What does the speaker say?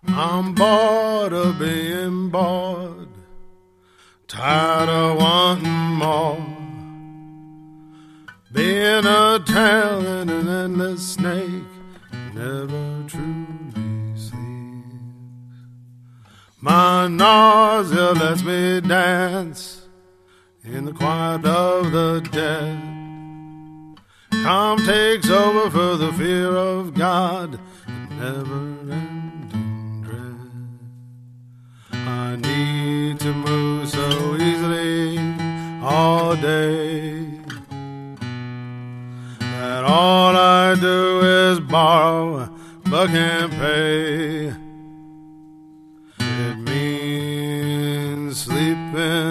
I'm bored of being bored, tired of wanting more. Being a tail in an endless snake never truly sleeps. My nausea lets me dance in the quiet of the dead. Calm takes over for the fear of God, never-ending dread. I need to move so easily all day that all I do is borrow but can't pay. It means sleeping